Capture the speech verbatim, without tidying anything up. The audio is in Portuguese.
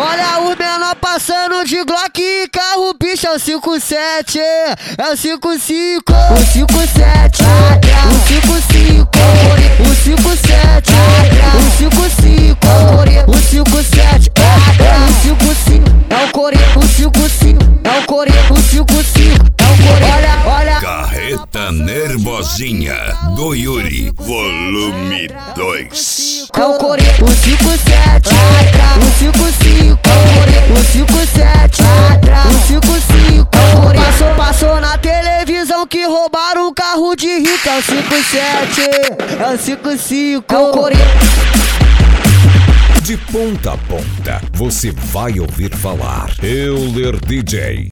Olha o menor passando de Glock e carro, bicho, é o cinco sete, é o cinco cinco, o cinco sete, o cinco cinco, o cinco sete, o cinco cinco, o cinco sete, o cinco cinco, é o core, o cinco cinco, é o core, o cinco cinco, é o core. Olha, olha. Carreta Nervosinha do Yuri, volume dois. É o core, o cinco sete, o cinco cinco, o cinco sete, o cinco cinco. Passou, passou na televisão que roubaram um carro de rico. É o cinco sete, é o cinco cinco, é o core. De ponta a ponta, você vai ouvir falar Euler D J.